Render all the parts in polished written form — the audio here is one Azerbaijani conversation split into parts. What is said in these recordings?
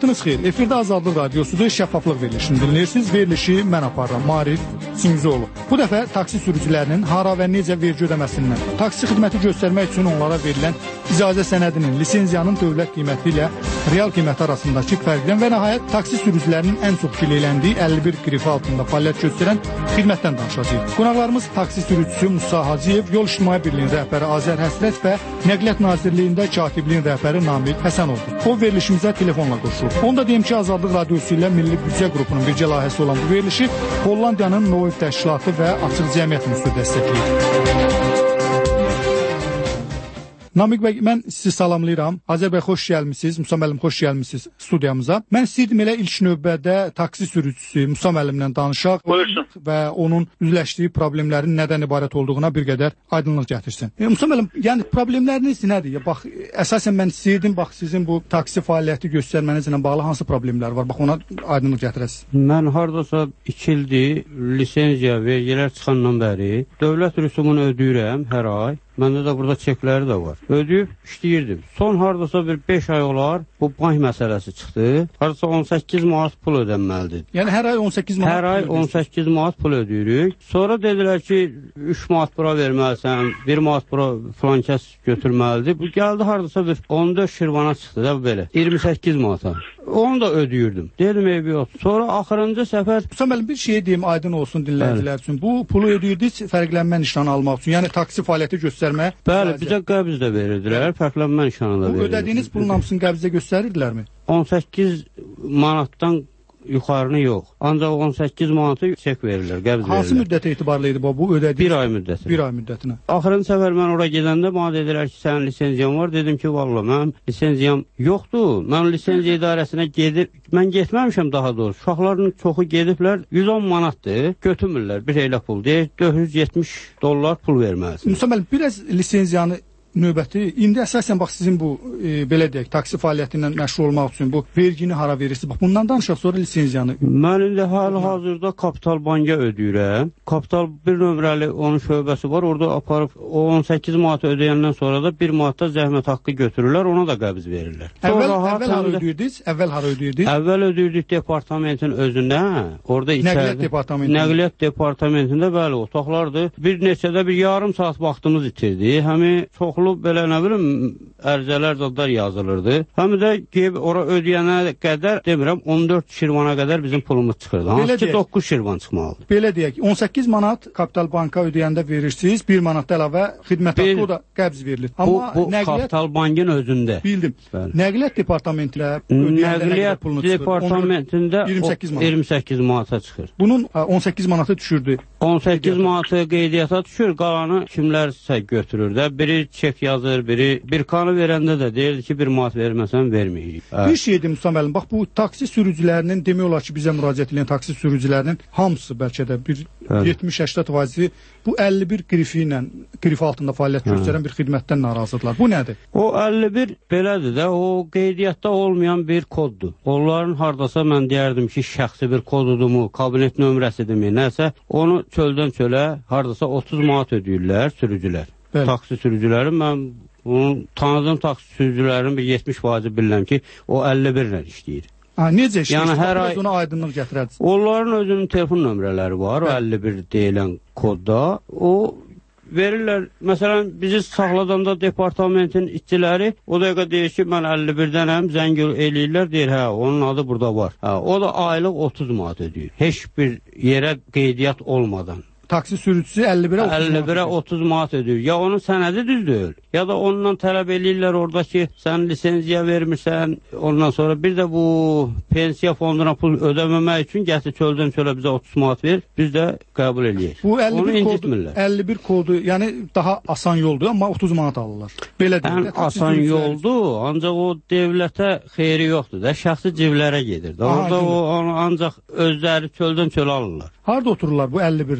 Vaxtınız xeyir. Efirdə Azadlıq Radiosudur, şəffaflıq verilişini dinləyirsiniz. Verilişi mən aparıram, Marif Singizoğlu. Bu dəfə taksi sürücülərinin hara və necə vergi ödəməsindən, taksi xidməti göstərmək üçün onlara verilən icazə sənədinin, lisenziyanın dövlət qiyməti ilə real qiymət arasındakı fərqdən və nəhayət taksi sürücülərinin ən çox gileyləndiyi 51 qrifi altında fəaliyyət göstərən xidmətdən danışacağıq. Qonaqlarımız taksi sürücüsü Musa Hacıyev, Yol İctimai Birliyinin rəhbəri Azər Həsrət və Nəqliyyat Nazirliyində katibliyin rəhbəri Namiq Həsənovdur. O verilişimizə telefonla qoşulur. Onu da deyim ki, Azadlıq Radiosu ilə Milli Büdcə qrupunun birgə layihəsi olan bu verilişi Hollandiyanın Noif Təşkilatı və Açıq Cəmiyyət Institutu dəstəkləyir. Namiq bəy, mən sizi salamlayıram. Azər bəy, xoş gəlmisiniz. Musa müəllim, xoş gəlmisiniz studiyamıza. Mən istəyirdim elə ilk növbədə taksi sürücüsü Musa müəllimlə danışaq və onun üzləşdiyi problemlərin nədən ibarət olduğuna bir qədər aydınlıq gətirsin. Musa müəllim, yəni problemləriniz nədir? Bax, əsasən mən istəyirdim, bax, sizin bu taksi fəaliyyəti göstərmənizlə bağlı hansı problemlər var? Bax, ona aydınlıq gətirəsiniz. Mən hardasa 2 ildir lisenziya, vergilər çıxandan bəri dövlət rüsumunu ödəyirəm hər ay. Məndə də burada çekləri də var. Ödəyib işləyirdim. Son hardasa bir 5 ay olar bu bank məsələsi çıxdı. Hardasa 18 manat pul ödənməlidir. Yəni hər ay 18 manat? Hər ay 18 manat pul ödəyirik. Sonra dedilər ki, 3 manat bura verməlisən, 1 manat bura filan kəs götürməlidir. Bu gəldi hardasa bir 14 şirvana çıxdı da belə. 28 manata. Onu da ödəyirdim. Dedim eybi yox. Sonra axırıncı səfər... Musa müəllim, bir şey deyim, aydın olsun dinləyicilər üçün. Bu pulu ödəyirdiniz fərqlənmə nişanı almaq üçün. Yəni taksi fəaliyyəti göstərməyə. Bəli, bizə qəbz də verirdilər, fərqlənmə nişanı da verirdilər. Bu ödədiyiniz pulun hamısını qəbzə göstərirdilərmi? 18 manatdan yuxarını yox. Ancaq 18 manatı çek verirlər, qəbz verirlər. Hansı müddətə etibarlı idi bu ödədiyiniz? 1 ay müddətinə. 1 ay müddətinə. Axırıncı səfər mən ora gedəndə bana dedilər ki, sənin lisenziyam var. Dedim ki, vallahi mənim lisenziyam yoxdur. Mən lisenziya idarəsinə mən getməmişəm daha doğrusu. Uşaqların çoxu gediblər, 110 manatdır, götürmürlər bir elə pul. Deyir, $470 pul verməlisin. Musa müəllim, biraz lisenziyanı növbəti, indi əsasən bax sizin bu, belə deyək, taksi fəaliyyəti ilə məşğul olmaq üçün bu vergini hara verirsiniz? Bax, bundan danışaq, sonra lisenziyanı. Mən indi hal-hazırda Kapital Banka ödəyirəm. Kapital bir nömrəli onun şöbəsi var, orada aparıb o 18 manat ödəyəndən sonra da 1 manatda zəhmət haqqı götürürlər, ona da qəbz verirlər. Əvvəl hara ödəyirdiniz? Əvvəl ödəyirdik departamentin özündə, orada içəridə. Nəqliyyat departamentində, bəli, otaqlardır. Bir neçədə bir yarım saat vaxtımız itirdi. Həmi çoxlu belə nə bilim ərizələr zadlar yazılırdı. Həm də ora ödəyənə qədər demirəm 14 şirvana qədər bizim pulumuz çıxırdı. Hansı ki 9 şirvan çıxmalıdır. Belə deyək, 18 manat Kapital Banka ödəyəndə verirsiniz, 1 manat əlavə xidmət haqqı o da qəbz verilir. Amma bu Kapital Bankın özündə. Bildim. Nəqliyyat departamentində Nəqliyyat departamentində 28 manata çıxır. Bunun 18 manatı düşürdü. 18 manatı qeydiyyata düşür, qalanı kimlərsə götürür də. Biri çek yazır, biri bir kanı verəndə də deyirdi ki, 1 manat verməsən verməyəcək. Bir şey dedim Musa müəllim, bax bu taksi sürücülərinin demək olar ki, bizə müraciət edən taksi sürücülərinin hamısı bəlkə də bir 70-80% bu 51 qrif altında fəaliyyət göstərən bir xidmətdən narazıdırlar. Bu nədir? O 51 belədir də, o qeydiyyatda olmayan bir koddur. Onların hardasa mən deyərdim ki, şəxsi bir kodudurmu, kabinet nömrəsidirmi, nəsə, onu çöldən çölə hardasa 30 manat ödəyirlər sürücülər. Taksi sürücüləri, mən bunun tanıdığım taksi sürücülərin bir 70% bilirəm ki, o 51 ilə işləyir. Necə işləyir? Yəni, hər ay ona aydınlıq gətirərsiniz. Onların özünün telefon nömrələri var, o 51 deyilən kodda. O verirlər, məsələn, bizi saxladanda departamentin işçiləri o dəqiqə deyir ki, mən 51-dənəm, zəng eləyirlər, deyir, hə, onun adı burada var. O da aylıq 30 manat ödəyir. Heç bir yerə qeydiyyat olmadan. Taksi sürücüsü 51'ə 30 manat ödəyir. Ya onun sənədi düz deyil, ya da ondan tələb eləyirlər orada ki, sən lisenziya vermirsən, ondan sonra bir də bu pensiya fonduna pul ödəməmək üçün gətir çöldən çölə bizə 30 manat ver, biz də qəbul eləyək. Bu 51 kodu, yəni daha asan yoldur, amma 30 manat alırlar. Belə deyil. Asan yoldur, ancaq o devlətə xeyri yoxdur da, şəxsi civlərə gedir. Orada o ancaq özləri çöldən çölə alırlar. Harada otururlar bu 51'lər?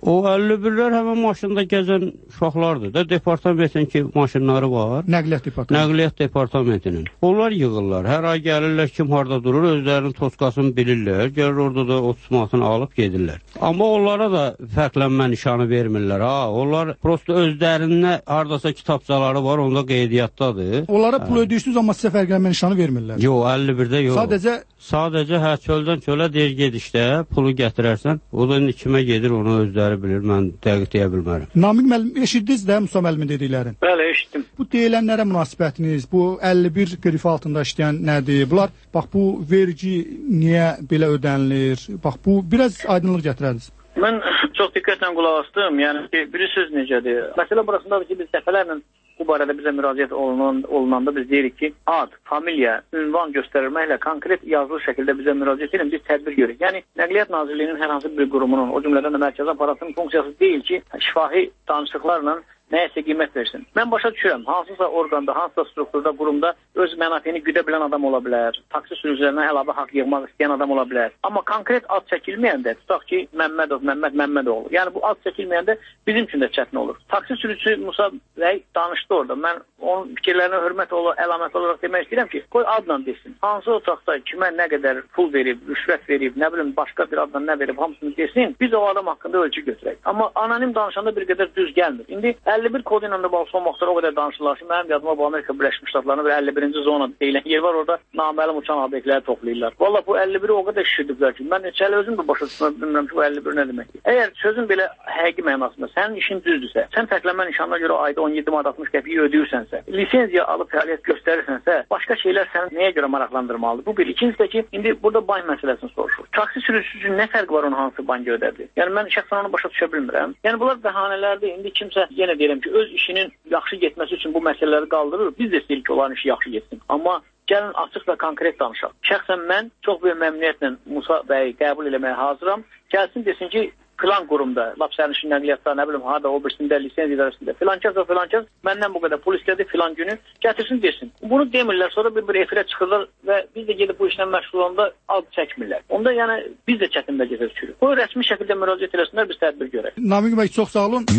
O 51-lər həmən maşında gəzən uşaqlardır da, departamentin ki, maşınları var. Nəqliyyat departamentinin. Onlar yığırlar, hər ay gəlirlər, kim harada durur, özlərinin toskasını bilirlər, gəlir orada da 30 manatını alıb gedirlər. Amma onlara da fərqlənmə nişanı vermirlər, onlar prosto özlərinə haradasa kitabçaları var, onda qeydiyyatdadır. Onlara pul ödəyirsiniz, amma sizə fərqlənmə nişanı vermirlər. Yox, 51-də yox. Sadəcə çöldən çölə deyir gedişdə, pulu gətirərsən, o da kimə gedir, onu özləri bilir, mən dəqiq deyə bilmərəm. Namiq müəllim, eşitdiniz də Musa müəllimin dediklərini? Bəli, eşitdim. Bu deyilənlərə münasibətiniz, bu 51 qrif altında işləyən nədir? Bunlar, bax bu vergi niyə belə ödənilir? Bax bu, biraz aydınlıq gətirərdiniz. Mən çox diqqətlə qulaq asdım, yəni ki, bilirsiniz necədir? Məsələ burasındadır ki, biz dəfələrlə bu barədə bizə müraciət olunanda biz deyirik ki, ad, familiya, ünvan göstərilməklə konkret yazılı şəkildə bizə müraciət edin, biz tədbir görürük. Yəni, Nəqliyyat Nazirliyinin hər hansı bir qurumunun, o cümlədən də mərkəzi aparatının funksiyası deyil ki, şifahi danışıqlarla nəyəsə qiymət versin. Mən başa düşürəm, hansısa orqanda, hansısa strukturda, qurumda öz mənafeyini güdə bilən adam ola bilər, taksi sürücülərinə əlavə haqq yığmaq istəyən adam ola bilər. Amma konkret ad çəkilməyəndə, tutaq ki, Məmməd Məmmədoğlu, yəni bu ad çəkilməyəndə bizim üçün də çətin olur. Taksi sürücüsü Musa bəy danışdı orada. Mən onun fikirlərinə hörmət əlamət olaraq demək istəyirəm ki, qoy adla desin. Hansı otaqda kimə nə qədər pul verib, rüşvət verib, nə bilim, başqa bir adla nə verib, hamısını desin, biz o adam haqqında ölçü götürək. Amma anonim danışanda bir qədər düz gəlmir. İndi 51 kodu ilə də bağlı son vaxtlar o qədər danışırlar ki, mənim yadıma bu Amerika Birləşmiş Ştatlarının bir 51-ci zona deyilən yer var, orada naməlum uçan obyektləri toplayırlar. Valla bu 51-i o qədər şişirdiblər ki, mən hələ özüm də başa düşmə bilmirəm ki, bu 51 nə deməkdir. Əgər sözün belə həqiqi mənasında sənin işin düzdürsə, sən fərqlənmə nişanına görə ayda 17 manat 60 qəpiyi ödəyirsənsə, lisenziya alıb fəaliyyət göstərirsənsə, başqa şeylər səni nəyə görə maraqlandırmalıdır? Bu bir. İkincisi də ki, indi burada bank məsələsini soruşur. Taksi sürücüsü üçün nə fərq var onun hansı bankı ödədir? Yəni mən şəxsən onu başa düşə bilmirəm. Yəni bunlar bəhanələrdir. İndi kimsə yenə deyirəm ki, öz işinin yaxşı getməsi üçün bu məsələləri qaldırır. Biz də istəyirik ki, onların işi yaxşı getsin. Amma gəlin açıq və konkret danışaq. Şəxsən mən çox böyük məmnuniyyətlə Musa bəyi qəbul eləməyə hazıram. Gəlsin desin ki, filan qurumda, lap sərnişin nəqliyyatda, nə bilim, hada o birisində, lisenziya idarəsində, filankəs və filankəs məndən bu qədər pul istədi, filan günü gətirsin desin. Bunu demirlər, sonra bir efirə çıxırlar və biz də gedib bu işlə məşğul olanda ad çəkmirlər. Onda yəni biz də çətində gəzə düşürük. Bu rəsmi şəkildə müraciət eləsinlər, biz tədbir görək. Namiq bəy, çox sağ olun.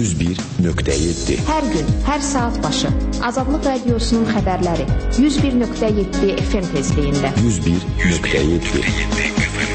101.7 Hər gün, hər saat başı Azadlıq Radiosunun xəbərləri 101.7 FM tezliyində. 101.7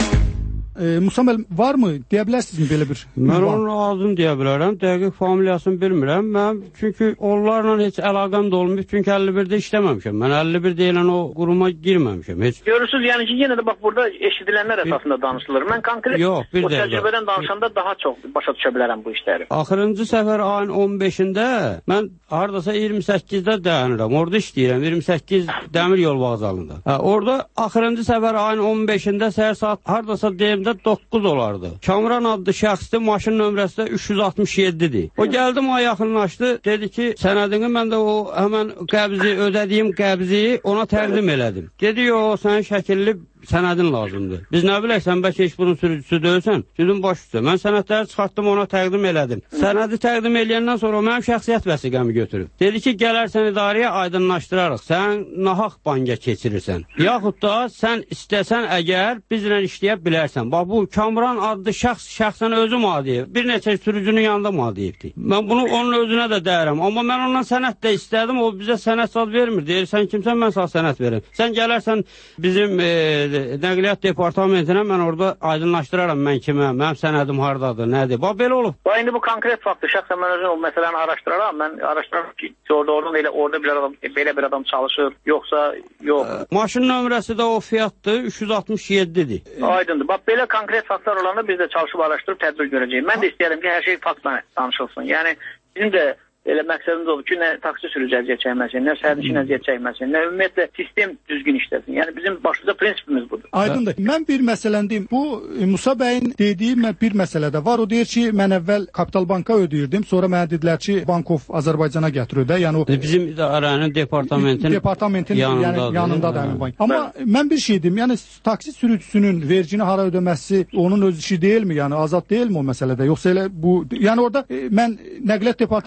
Musa müəllim, varmı? Deyə bilərsinizmi belə bir? Mən onun adını deyə bilərəm, dəqiq familiyasını bilmirəm. Mən çünki onlarla heç əlaqəm də olmuyor, çünki 51-də işləməmişəm. Mən 51 deyilən o quruma girməmişəm. Heç. Görürsünüz, yəni ki, yenə də bax burada eşidilənlər əsasında danışılır. Mən konkret o təcrübədən danışanda daha çox başa düşə bilərəm bu işləri. Axırıncı səfər ayın 15-də mən haradasa 28-də dayanıram. Orada işləyirəm, 28 dəmir yol vağzalında. Orada axırıncı səfər ayın 15-də səhər saat haradasa deyim 9 olardı. Kamran adlı şəxsdir, maşın nömrəsi də 367-dir. O gəldi, mənə yaxınlaşdı, dedi ki, sənədini mən də o həmən ödədiyim qəbzi ona təqdim elədim. Dedi, yox, sənin şəkilli sənədin lazımdır. Biz nə bilək, sən bəlkə heç bunun sürücüsü deyilsən, dedim baş üstə. Mən sənədləri çıxartdım, ona təqdim elədim. Sənədi təqdim eləyəndən sonra o mənim şəxsiyyət vəsiqəmi götürüb. Dedi ki, gələrsən idarəyə aydınlaşdırarıq, sən nahaq banka keçirirsən. Yaxud da sən istəsən əgər bizlə işləyə bilərsən. Bax, bu Kamran adlı şəxsən özüm adıyıb, bir neçə sürücünün yanında mı adıyıbdır. Mən bunu onun özünə də dəyərəm. Amma mən ondan sənət də istədim, o bizə sənət sad vermir. Deyir, sən kimsən, mən sağ sənət verim. Sən gələrsən bizim Nəqliyyat departamentinə, mən orada aydınlaşdıraram mən kimə, mənim sənədim haradadır, nədir. Bax, belə olub. Bax, indi bu konkret faktdır. Şəxsən mən özüm o məsələni araşdıraram. Mən araşdıraram ki, orada belə bir adam çalışır, yoxsa yox. Maşın nömrəsi də o fiyatdır, 367-dir. Aydındır. Bax, belə konkret faktlar olanda biz də çalışıb araşdırıb tədbir görəcəyik. Mən də istəyərəm ki, hər şey faktla danışılsın. Yəni, bizim də elə məqsədimiz olur ki, nə taksi sürücü əziyyət çəkməsin, nə sərnişin əziyyət çəkməsin, nə ümumiyyətlə sistem düzgün işləsin. Yəni bizim başlıca prinsipimiz budur. Aydındır. Mən bir məsələndiyim. Bu Musa bəyin dediyi bir məsələ də var. O deyir ki, mən əvvəl Kapital Banka ödəyirdim, sonra mənə dedilər ki, Bankov Azərbaycana gətirir də. Yəni o bizim idarənin departamentin yanındadır həmin bank. Amma mən bir şey deyim. Yəni taksi sürücüsünün vergini hara ödəməsi onun öz işi deyilmi? Yəni azad deyilmi o məsələdə? Yoxsa elə bu, yəni orada mən Nəqliyyat departamentindən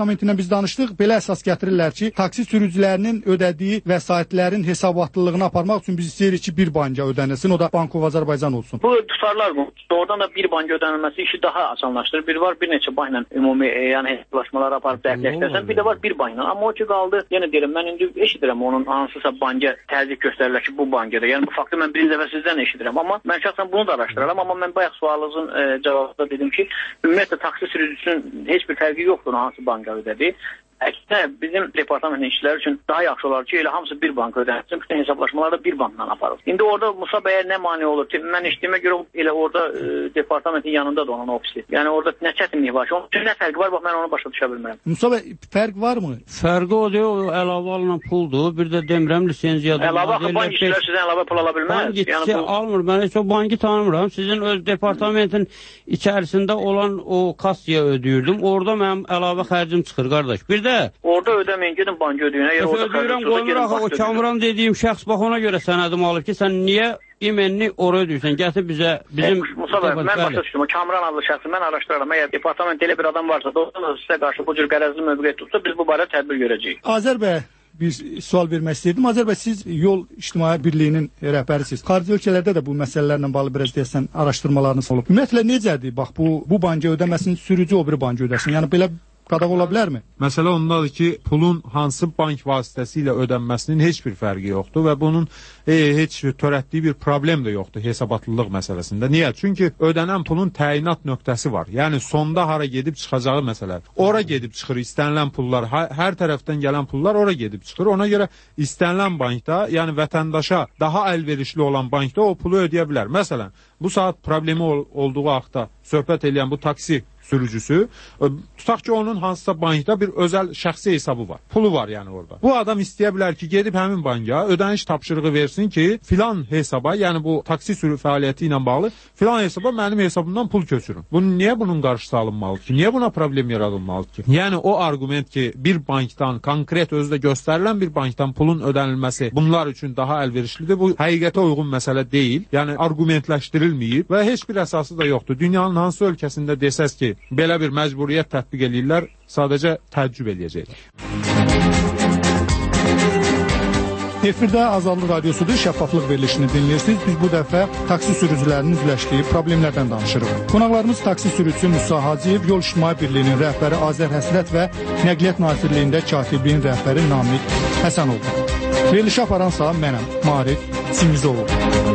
biz danışdıq. Belə əsas gətirirlər ki, taksi sürücülərinin ödədiyi vəsaitlərin hesabatlılığını aparmaq üçün biz istəyirik ki, bir banka ödənilsin, o da Bankov Azərbaycan olsun. Bu tutarlar bu. Doğrudan da bir banka ödənilməsi işi daha asanlaşdırır. Bir var, bir neçə bankla ümumi yəni hesablaşmalar aparıb dəqiqləşdirsən, bir də var bir bankla. Amma o ki qaldı, yenə deyirəm, mən indi eşidirəm onun hansısa banka təzyiq göstərirlər ki, bu bankada. Yəni bu faktı mən birinci dəfə sizdən eşidirəm. Amma mən şəxsən bunu da araşdıraram. Amma mən bayaq sualınızın cavabında dedim ki, ümumiyyətlə taksi sürücüsünün heç bir fərqi yoxdur hansı banka ödədi. Əksinə bizim departamentin işçiləri üçün daha yaxşı olar ki, elə hamısı bir banka ödənilsin, bütün hesablaşmalar da bir bankdan aparılır. İndi orada Musa bəyə nə mane olur ki, mən eşitdiyimə görə elə orada departamentin yanında da onun ofisi. Yəni orada nə çətinlik var ki, onun üçün nə fərqi var, bax mən onu başa düşə bilmirəm. Musa bəy, fərq varmı? Fərqi o deyil, o əlavə alınan puldur, bir də demirəm lisenziyadır. Əlavə bank işçilər sizdən əlavə pul ala bilməz. Bank işçisi almır, mən heç o bankı tanımıram. Sizin öz departamentin içərisində olan o kassaya ödəyirdim, orada mənim əlavə xərcim çıxır, qardaş. Bir də orada ödəməyin, gedin banka ödəyin. Ödəyirəm, qoymur axı, o Kamran dediyim şəxs bax ona görə sənədim alıb ki, sən niyə imenini oraya ödəyirsən, gətir bizə, bizim... Musa bəy, mən başa düşdüm, o Kamran adlı şəxsi mən araşdıraram, əgər departament elə bir adam varsa, doğrudan da sizə qarşı bu cür qərəzli mövqeyi tutsa, biz bu barədə tədbir görəcəyik. Azər bəy, bir sual vermək istəyirdim. Azər bəy, siz Yol İctimai Birliyinin rəhbərisiniz. Xarici ölkələrdə də bu məsələlərlə bağlı biraz deyəsən araşdırmalarınız olub. Ümumiyyətlə necədir? Bax, bu banka ödəməsini sürücü o bir banka ödəsin. Yəni belə qadağan ola bilərmi? Məsələ ondadır ki, pulun hansı bank vasitəsilə ödənməsinin heç bir fərqi yoxdur və bunun heç törətdiyi bir problem də yoxdur hesabatlılıq məsələsində. Niyə? Çünki ödənən pulun təyinat nöqtəsi var. Yəni sonda hara gedib çıxacağı məsələ. Ora gedib çıxır istənilən pullar, hər tərəfdən gələn pullar ora gedib çıxır. Ona görə istənilən bankda, yəni vətəndaşa daha əlverişli olan bankda o pulu ödəyə bilər. Məsələn, bu saat problemi olduğu haqda söhbət edən bu taksi sürücüsü, tutaq ki, onun hansısa bankda bir özəl şəxsi hesabı var. Pulu var yəni orada. Bu adam istəyə bilər ki, gedib həmin banka ödəniş tapşırığı versin ki, filan hesaba, yəni bu taksi sürü fəaliyyəti ilə bağlı filan hesaba mənim hesabımdan pul köçürün. Niyə bunun qarşısı alınmalıdır ki? Niyə buna problem yaradılmalıdır ki? Yəni o argument ki, bir bankdan, konkret özdə göstərilən bir bankdan pulun ödənilməsi bunlar üçün daha əlverişlidir. Bu həqiqətə uyğun məsələ deyil. Yəni arqumentləşdirilməyib və heç bir əsası da yoxdur. Dünyanın hansı ölkəsində desəz ki, belə bir məcburiyyət tətbiq edirlər, sadəcə təəccüb edəcəklər. Efirdə Azadlıq Radiosudur, şəffaflıq verilişini dinləyirsiniz. Biz bu dəfə taksi sürücülərinin üzləşdiyi problemlərdən danışırıq. Qonaqlarımız taksi sürücüsü Musa Hacıyev, Yol İctimai Birliyinin rəhbəri Azər Həsrət və Nəqliyyat Nazirliyində katibliyin rəhbəri Namiq Həsənov. Verilişi aparansa mənəm, Marid Singizoğlu.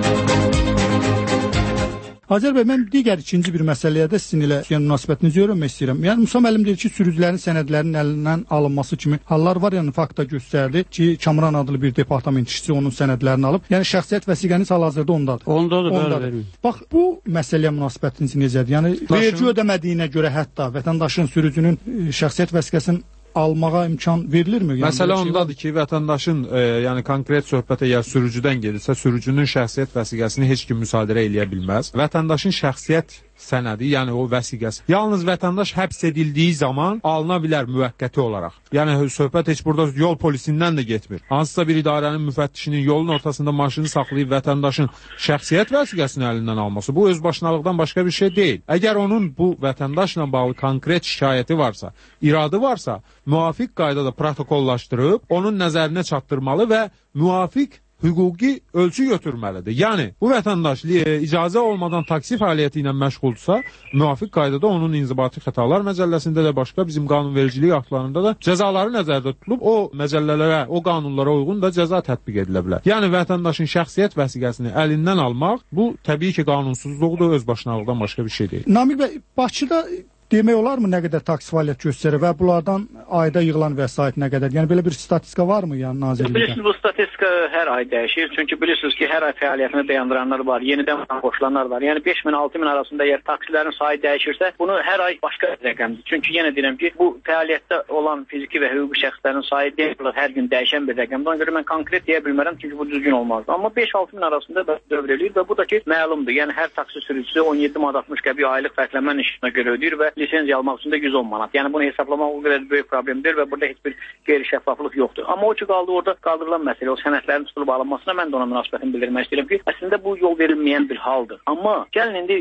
Azər bəy, mən digər ikinci bir məsələyə də sizin ilə münasibətinizi öyrənmək istəyirəm. Yəni Musa müəllim deyir ki, sürücülərin sənədlərinin əlindən alınması kimi hallar var, yəni faktda göstərdi ki, Kamran adlı bir departament işçisi onun sənədlərini alıb. Yəni şəxsiyyət vəsiqəniz hal-hazırda ondadır. Ondadır. Bax, bu məsələyə münasibətiniz necədir? Yəni vergi ödəmədiyinə görə hətta vətəndaşın, sürücünün şəxsiyyət vəsiqəsinin almağa imkan verilirmi? Yəni, məsələ ondadır ki, vətəndaşın yəni konkret söhbət əgər sürücüdən gedirsə, sürücünün şəxsiyyət vəsiqəsini heç kim müsadirə eləyə bilməz. Vətəndaşın şəxsiyyət sənədi, yəni o vəsiqəsi yalnız vətəndaş həbs edildiyi zaman alına bilər müvəqqəti olaraq. Yəni söhbət heç burada yol polisindən də getmir. Hansısa bir idarənin müfəttişinin yolun ortasında maşını saxlayıb vətəndaşın şəxsiyyət vəsiqəsini əlindən alması bu özbaşınalıqdan başqa bir şey deyil. Əgər onun bu vətəndaşla bağlı konkret şikayəti varsa, iradı varsa, müvafiq qaydada protokollaşdırıb onun nəzərinə çatdırmalı və müvafiq hüquqi ölçü götürməlidir. Yəni, bu vətəndaş icazə olmadan taksi fəaliyyəti ilə məşğuldursa, müvafiq qaydada onun inzibati xətalar məcəlləsində də başqa bizim qanunvericilik aktlarında da cəzaları nəzərdə tutulub, o məcəllələrə, o qanunlara uyğun da cəza tətbiq edilə bilər. Yəni, vətəndaşın şəxsiyyət vəsiqəsini əlindən almaq, bu təbii ki, qanunsuzluqdur, özbaşınalıqdan başqa bir şey deyil. Namiq bəy, Bakıda demək olarmı nə qədər taksi fəaliyyət göstərir və bunlardan ayda yığılan vəsait nə qədər? Yəni belə bir statistika varmı yəni nazirlikdə? Bilirsiniz, bu statistika hər ay dəyişir. Çünki bilirsiniz ki, hər ay fəaliyyətini dayandıranlar var, yenidən qoşulanlar var. Yəni 5000-6000 arasında əgər taksilərin sayı dəyişirsə, bunu hər ay başqa rəqəmdir. Çünki yenə deyirəm ki, bu fəaliyyətdə olan fiziki və hüquqi şəxslərin sayı deyil, hər gün dəyişən bir rəqəmdir. Ona görə mən konkret deyə bilmərəm, çünki bu düzgün olmazdı. Amma 5-6000 arasında dövr eləyir və bu da ki, məlumdur. Yəni hər taksi sürücüsü 17 manat 60 qəpik aylıq fərqlənmə işinə görə ödəyir və lisenziya almaq üçün də 110 manat. Yəni bunu hesablamaq o qədər böyük problemdir və burada heç bir qeyri-şəffaflıq yoxdur. Amma o ki qaldı orada qaldırılan məsələ, o sənədlərin tutulub alınmasına mən də ona münasibətimi bildirmək istəyirəm ki, əslində bu yol verilməyən bir haldır. Amma gəlin indi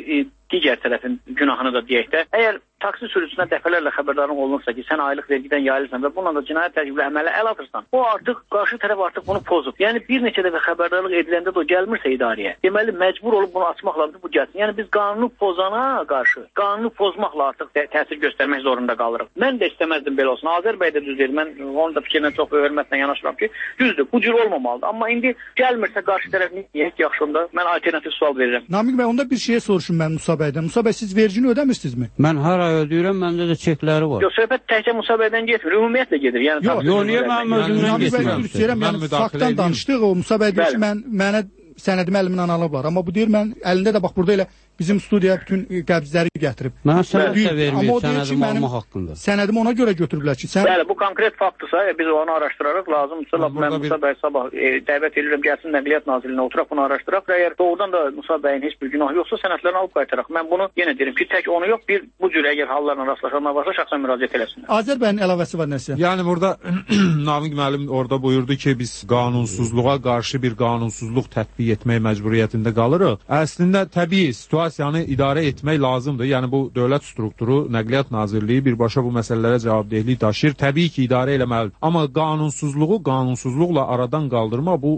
digər tərəfin günahını da deyək də. Əgər taksi sürücüsünə dəfələrlə xəbərdarlıq olunursa ki, sən aylıq vergidən yayılırsan və bununla da cinayət tərkibli əmələ əl atırsan, o artıq qarşı tərəf artıq bunu pozub. Yəni bir neçə dəfə xəbərdarlıq ediləndə də o gəlmirsə idarəyə, deməli məcbur olub bunu açmaq lazımdır, bu gəlsin. Yəni biz qanunu pozana qarşı, qanunu pozmaqla artıq təsir göstərmək zorunda qalırıq. Mən də istəməzdim belə olsun. Azərbaycan da düz deyir. Mən onun da fikrinə çox hörmətlə yanaşıram ki, düzdür, bu cür olmamalıdır. Amma indi gəlmirsə qarşı tərəf niyə yaxşı onda mən alternativ sual verirəm. Namiq bəy, onda bir şeyə soruşum mən Musa bəydən. Musa bəy, siz vergini ödəmirsinizmi? Mən hər ay ödəyirəm, məndə də çekləri var. Yox, söhbət təkcə Musa bəydən getmir, ümumiyyətlə gedir. Yəni yox, niyə mənim özümdən getmir? Yəni faktdan danışdıq, o Musa bəy deyir ki, mənə sənədimi əlimdən alıblar. Amma bu deyir, mən əlində də bax burada elə bizim studiyaya bütün qəbzləri gətirib. Mən sənəd də vermir, sənədim almaq haqqında. Sənədimi ona görə götürüblər ki, Bəli, bu konkret faktdırsa, biz onu araşdırarıq. Lazımdırsa, mən Musa bəy sabah dəvət edirəm, gəlsin Nəqliyyat Nazirliyinə oturaq, bunu araşdıraq. Və əgər doğrudan da Musa bəyin heç bir günahı yoxsa, sənədlərini alıb qaytaraq. Mən bunu yenə deyirəm ki, tək onu yox, bir bu cür əgər hallarla rastlaşanlar varsa, şəxsən müraciət eləsinlər. Azər bəyin əlavəsi var nəsə? Yəni burada Namiq müəllim orada buyurdu ki, biz qanunsuzluğa qarşı bir qanunsuzluq tətbiq etmək məcburiyyətində qalırıq. Əslində təbii situasiyanı idarə etmək lazımdır. Yəni bu dövlət strukturu, Nəqliyyat Nazirliyi birbaşa bu məsələlərə cavabdehlik daşıyır. Təbii ki, idarə eləməlidir. Amma qanunsuzluğu qanunsuzluqla aradan qaldırma bu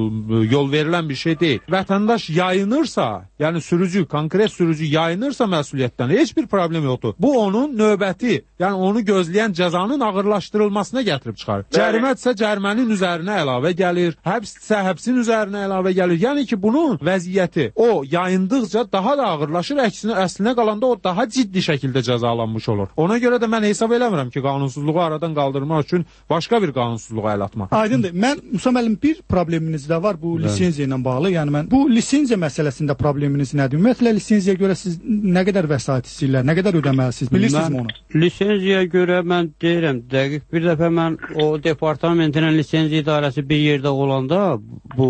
yol verilən bir şey deyil. Vətəndaş yayınırsa, yəni sürücü, konkret sürücü yayınırsa məsuliyyətdən heç bir problem yoxdur. Bu onun növbəti, yəni onu gözləyən cəzanın ağırlaşdırılmasına gətirib çıxarır. Cərimətsə cərimənin üzərinə əlavə gəlir, həbssə həbsin üzərinə əlavə gəlir. Yəni ki, bunun vəziyyəti o yayındıqca daha da ağırlaşır, əslinə qalanda o daha ciddi şəkildə cəzalanmış olur. Ona görə də mən hesab eləmirəm ki, qanunsuzluğu aradan qaldırmaq üçün başqa bir qanunsuzluğa əl atmaq. Aydındır. Mən Musa müəllim bir probleminiz də var bu lisenziya ilə bağlı. Yəni mən bu lisenziya məsələsində probleminiz nədir? Ümumiyyətlə lisenziyaya görə siz nə qədər vəsait istəyirlər, nə qədər ödəməlisiniz? Bilirsinizmi onu? Lisenziyaya görə mən deyirəm, dəqiq bir dəfə mən o departamentin lisenziya idarəsi bir yerdə olanda bu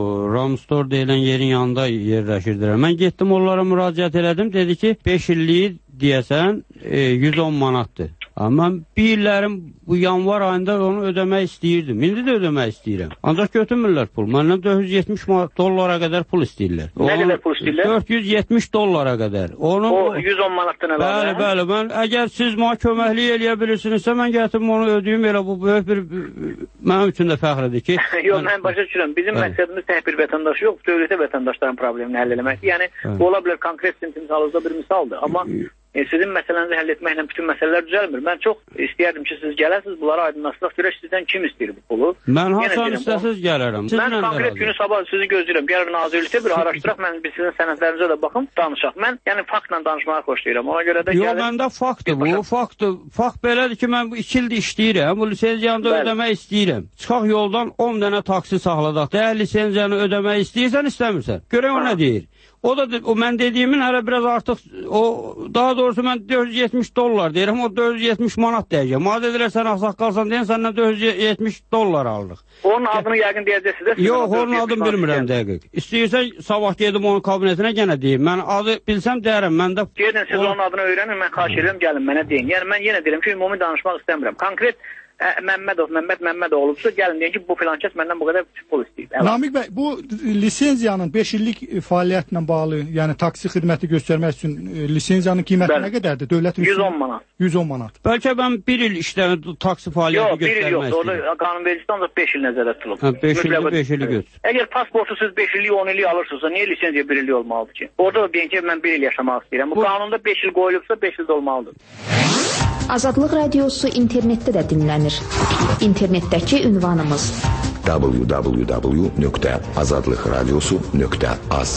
Ramstor deyilən yerin yanında yerləşirdilər. Mən getdim onlara müraciət elədim, dedi ki 5 illik deyəsən 110 manatdır. Amma bir illərim bu yanvar ayında onu ödəmək istəyirdim. İndi də ödəmək istəyirəm. Ancaq götürmürlər pul. Məndən 470 dollara qədər pul istəyirlər. Nə qədər pul istəyirlər? 470 dollara qədər. Onu, o 110 manatdan əlavə. Bəli. Mən əgər siz mənə köməklik eləyə bilirsinizsə, mən gətirim onu ödəyim. Elə bu böyük bir mənim üçün də fəxridir ki. Yox, mən başa düşürəm. Bizim məqsədimiz tək bir vətəndaş yox, dövlətə vətəndaşların problemini həll eləmək. Yəni bu ola bilər konkret timsalında bir misaldır. Amma sizin məsələnizi həll etməklə bütün məsələlər düzəlmir. Mən çox istəyərdim ki, siz gələsiniz, bunları aydınlaşdıraq, görək sizdən kim istəyir bu pulu? Mən hasan istəsiz gələrəm. Mən konkret günü sabah sizi gözləyirəm. Gəlin nazirlikdə bir araşdıraq, mən sizin sənədlərinizə də baxım, danışaq. Mən yəni faktla danışmağı xoşlayıram. Ona görə də gəlin. Yox, məndə faktdır bu. Fakt belədir ki, mən bu 2 ildir işləyirəm. Bu lisenziyanı da ödəmək istəyirəm. Çıxaq yoldan 10 dənə taksi saxladaq. Dəyər lisenziyanı ödəmək istəyirsən, istəmirsən. Görək o nə deyir. O da o mən dediyimin hələ biraz artıq daha doğrusu mən 470 dollar deyirəm, o 470 manat deyəcəm. Madə edirlər sən ağsaqqalsan deyən səndən 470 dollar alırıq. Onun adını yəqin deyəcəksiniz də. Yox, onun adını bilmirəm dəqiq. İstəyirsən sabah gedim onun kabinetinə yenə deyim. Mən adı bilsəm deyərəm. Məndə gedin siz onun adını öyrənin, mən xahiş edirəm gəlin mənə deyin. Yəni mən yenə deyirəm ki, ümumi danışmaq istəmirəm. Konkret Məmməd olubsa, gəlin deyin ki, bu filankəs məndən bu qədər pul istəyir. Namiq bəy, bu lisenziyanın 5 illik fəaliyyətlə bağlı, yəni taksi xidməti göstərmək üçün lisenziyanın qiyməti nə qədərdir? Dövlətin 110 manat. 110 manat. Bəlkə mən 1 il işləm taksi fəaliyyəti göstərmək istəyirəm. Yox, 1 il yoxdur. Orada qanunvericisi ancaq 5 il nəzərdə tutulub. 5 il götür. Əgər pasportu siz 5 illik, 10 illik alırsınızsa, niyə lisenziya 1 illik olmalıdır ki? Orada da deyin ki, mən 1 il yaşamaq istəyirəm. Bu qanunda 5 il qoyulubsa 5 il olmalıdır. Azadlıq Radiosu internetdə də dinlənir. İnternetdəki ünvanımız www.azadlıqradiosu.az.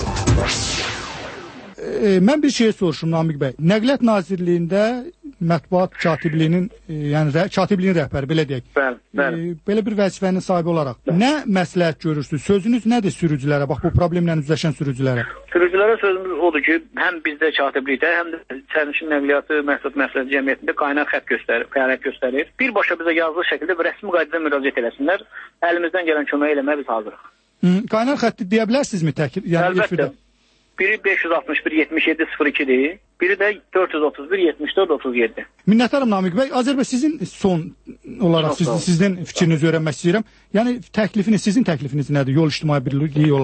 Mən bir şey soruşum Namiq bəy. Nəqliyyat Nazirliyində mətbuat katibliyinin, yəni katibliyin rəhbəri belə deyək. Bəli. Belə bir vəzifənin sahibi olaraq nə məsləhət görürsünüz? Sözünüz nədir sürücülərə? Bax bu problemlə üzləşən sürücülərə. Sürücülərə sözümüz odur ki, həm bizdə katiblikdə, həm də sərnişin nəqliyyatı məhdud məsləhət cəmiyyətində qaynaq xətt fəaliyyət göstərir. Birbaşa bizə yazılı şəkildə və rəsmi qaydada müraciət eləsinlər. Əlimizdən gələn kömək eləməyə biz hazırıq. Qaynaq xətti deyə bilərsinizmi təkrar? Yəni əlbəttə. Biri 561-77-02-dir, biri də 431-74-37. Minnətdarım Namiq bəy. Azərbaycan sizin son olaraq sizdən fikrinizi öyrənmək istəyirəm. Yəni sizin təklifiniz nədir yol ictimai birliyi olaraq?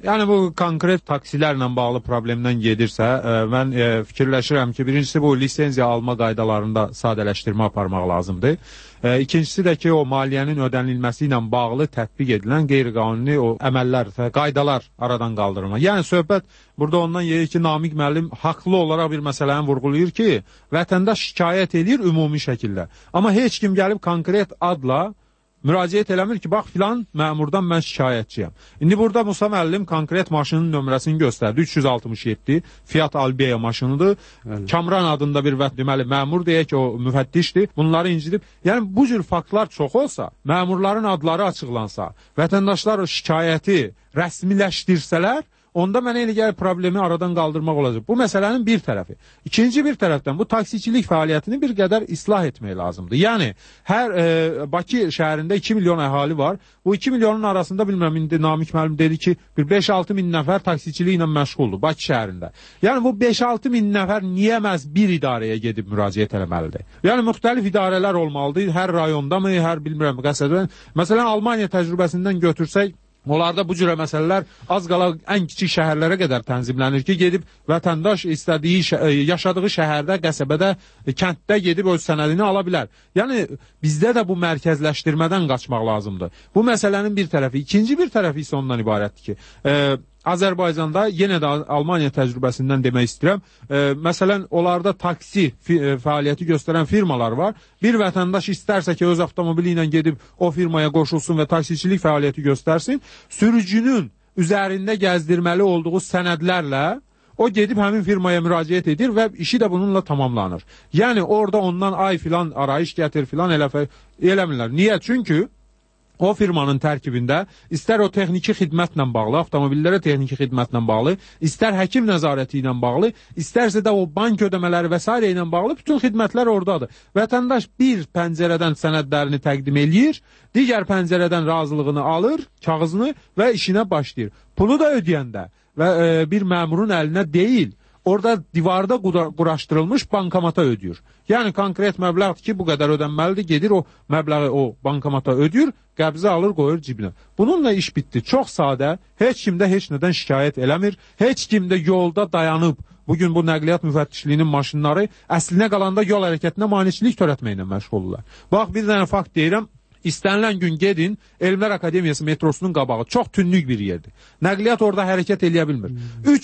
Yəni bu konkret taksilərlə bağlı problemdən gedirsə, mən fikirləşirəm ki, birincisi bu lisenziya alma qaydalarında sadələşdirmə aparmaq lazımdır. İkincisi də ki, o maliyyənin ödənilməsi ilə bağlı tətbiq edilən qeyri-qanuni o əməllər, qaydalar aradan qaldırılma. Yəni söhbət burada ondan gedir ki, Namiq müəllim haqlı olaraq bir məsələni vurğulayır ki, vətəndaş şikayət edir ümumi şəkildə. Amma heç kim gəlib konkret adla müraciət eləmir ki, bax filan məmurdan mən şikayətçiyəm. İndi burada Musa müəllim konkret maşının nömrəsini göstərdi. 367 Fiat Albea maşınıdır. Kamran adında bir deməli məmur deyək ki, o müfəttişdir. Bunları incidib. Yəni bu cür faktlar çox olsa, məmurların adları açıqlansa, vətəndaşlar o şikayəti rəsmiləşdirsələr, onda mənə elə gəlir problemi aradan qaldırmaq olacaq. Bu məsələnin bir tərəfi. İkinci bir tərəfdən bu taksicilik fəaliyyətini bir qədər islah etmək lazımdır. Yəni, hər Bakı şəhərində 2 milyon əhali var. Bu 2 milyonun arasında bilməm, indi Namiq müəllim dedi ki, bir 5-6 min nəfər taksiciliklə məşğuldur Bakı şəhərində. Yəni, bu 5-6 min nəfər niyə məhz bir idarəyə gedib müraciət eləməlidir? Yəni, müxtəlif idarələr olmalıdır. Hər rayonda mı, hər bilmirəm, qəsədən. Məsələn, Almaniya təcrübəsindən götürsək, onlarda bu cürə məsələlər az qala ən kiçik şəhərlərə qədər tənzimlənir ki, gedib vətəndaş istədiyi, yaşadığı şəhərdə, qəsəbədə, kənddə gedib öz sənədini ala bilər. Yəni, bizdə də bu mərkəzləşdirmədən qaçmaq lazımdır. Bu məsələnin bir tərəfi. İkinci bir tərəfi isə ondan ibarətdir ki, Azərbaycanda yenə də Almaniya təcrübəsindən demək istəyirəm. Məsələn, onlarda taksi fəaliyyəti göstərən firmalar var. Bir vətəndaş istərsə ki, öz avtomobili ilə gedib o firmaya qoşulsun və taksicilik fəaliyyəti göstərsin, sürücünün üzərində gəzdirməli olduğu sənədlərlə o gedib həmin firmaya müraciət edir və işi də bununla tamamlanır. Yəni, orada ondan ay filan arayış gətir filan eləmirlər. Niyə? Çünki o firmanın tərkibində istər o texniki xidmətlə bağlı, avtomobillərə texniki xidmətlə bağlı, istər həkim nəzarəti ilə bağlı, istərsə də o bank ödəmələri və s. ilə bağlı bütün xidmətlər oradadır. Vətəndaş bir pəncərədən sənədlərini təqdim eləyir, digər pəncərədən razılığını alır, kağızını və işinə başlayır. Pulu da ödəyəndə və bir məmurun əlinə deyil, orada divarda quraşdırılmış bankamata ödəyir. Yəni, konkret məbləğdir ki, bu qədər ödənməlidir, gedir o məbləği o bankamata ödəyir, qəbzi alır, qoyur cibinə. Bununla iş bitdi. Çox sadə, heç kimdə heç nədən şikayət eləmir, heç kimdə yolda dayanıb, bugün bu nəqliyyat müfəttişliyinin maşınları əslinə qalanda yol hərəkətinə maneçilik törətməklə məşğuldurlar. Bax, bir dənə fakt deyirəm. İstənilən gün gedin, Elmlər Akademiyası metrosunun qabağı çox tünlük bir yerdir. Nəqliyyat orada hərəkət eləyə bilmir.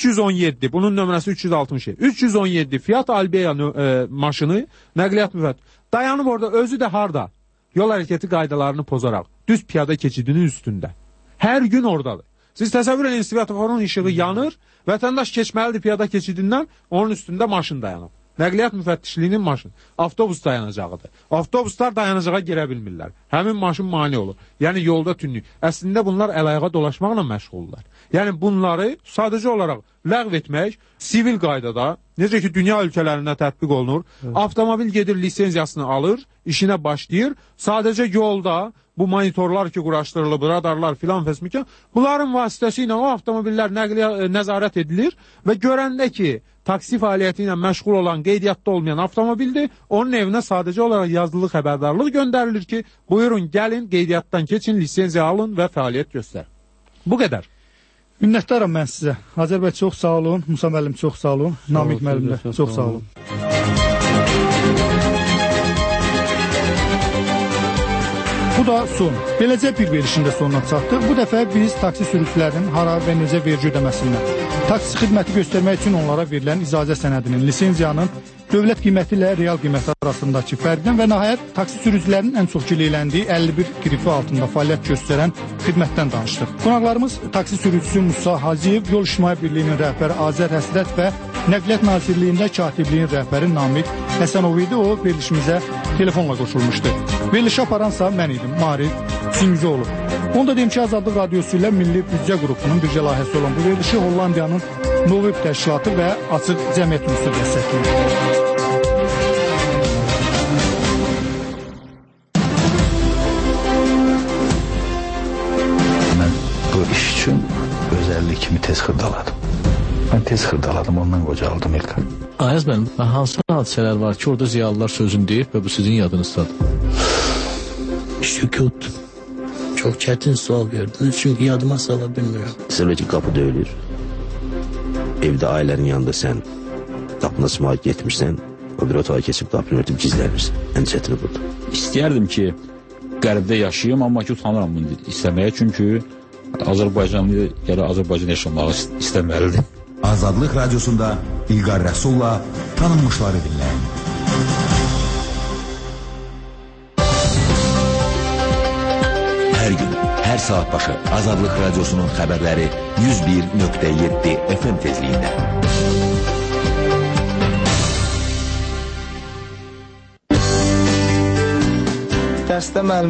317, bunun nömrəsi 367. 317 Fiat Albea maşını nəqliyyat müfəttişi. Dayanıb orada, özü də harda? Yol hərəkəti qaydalarını pozaraq, düz piyada keçidinin üstündə. Hər gün oradadır. Siz təsəvvür edin, svetoforun işığı yanır, vətəndaş keçməlidir piyada keçidindən, onun üstündə maşın dayanıb. Nəqliyyat müfəttişliyinin maşını. Avtobus dayanacağıdır. Avtobuslar dayanacağa girə bilmirlər. Həmin maşın mane olur. Yəni yolda tünlük. Əslində bunlar əl-ayağa dolaşmaqla məşğullar. Yəni bunları sadəcə olaraq ləğv etmək sivil qaydada, necə ki dünya ölkələrində tətbiq olunur, avtomobil gedir lisenziyasını alır, işinə başlayır, sadəcə yolda bu monitorlar ki quraşdırılıb, radarlar filan fəsmikən, bunların vasitəsi ilə o avtomobillər nəzarət edilir və görəndə ki, taksi fəaliyyəti ilə məşğul olan, qeydiyyatda olmayan avtomobildir, onun evinə sadəcə olaraq yazılı xəbərdarlıq göndərilir ki, buyurun, gəlin, qeydiyyatdan keçin, lisenziya alın və fəaliyyət göstər. Bu qədər. Minnətdaram mən sizə. Azər bəy, çox sağ olun. Musa müəllim, çox sağ olun. Namiq müəllim də çox sağ olun. Bu da son. Beləcə bir verilişində sonuna çatdıq. Bu dəfə biz taksi sürücülərinin hara və necə vergi ödəməsindən, taksi xidməti göstərmək üçün onlara verilən icazə sənədinin, lisenziyanın dövlət qiyməti ilə real qiyməti arasındakı fərqdən və nəhayət taksi sürücülərinin ən çox gileyləndiyi 51 qrifi altında fəaliyyət göstərən xidmətdən danışdıq. Qonaqlarımız taksi sürücüsü Musa Hacıyev, Yol İctimai Birliyinin rəhbəri Azər Həsrət və Nəqliyyat Nazirliyində katibliyin rəhbəri Namiq Həsənov idi. O verilişimizə telefonla qoşulmuşdu. Verilişi aparansa mən idim, Marif Singzoğlu. Onu da deyim ki, Azadlıq Radiosu ilə Milli Büdcə qrupunun bircə layihəsi olan bu verilişi Hollandiyanın Novib təşkilatı və Açıq Cəmiyyət Ünsiyyəti dəstəkləyir. Mən bu iş üçün özəllik kimi tez xırdaladım. Mən tez xırdaladım, ondan qocaldım ilk. Ayaz mənim, hansı hadisələr var ki, orada ziyalılar sözün deyib və bu sizin yadınızdadır? Sükut. Çox çətin sual verdiniz, çünki yadıma sala bilmirəm. Məsələn ki, qapı döyülür. Evdə ailənin yanında sən qapını açmağa getmirsən, o bir otağa keçib qapını örtüb gizlənirsən. Ən çətini budur. İstəyərdim ki, qərbdə yaşayım, amma ki, utanıram bunu istəməyə, çünki Azərbaycanlı gələ Azərbaycan yaşamağı istəməlidir. Azadlıq Radiosunda İlqar Rəsulla tanınmışları dinləyin. Hər gün, hər saat başı Azadlıq Radiosunun xəbərləri 101.7 FM tezliyində. Dərsdə müəllim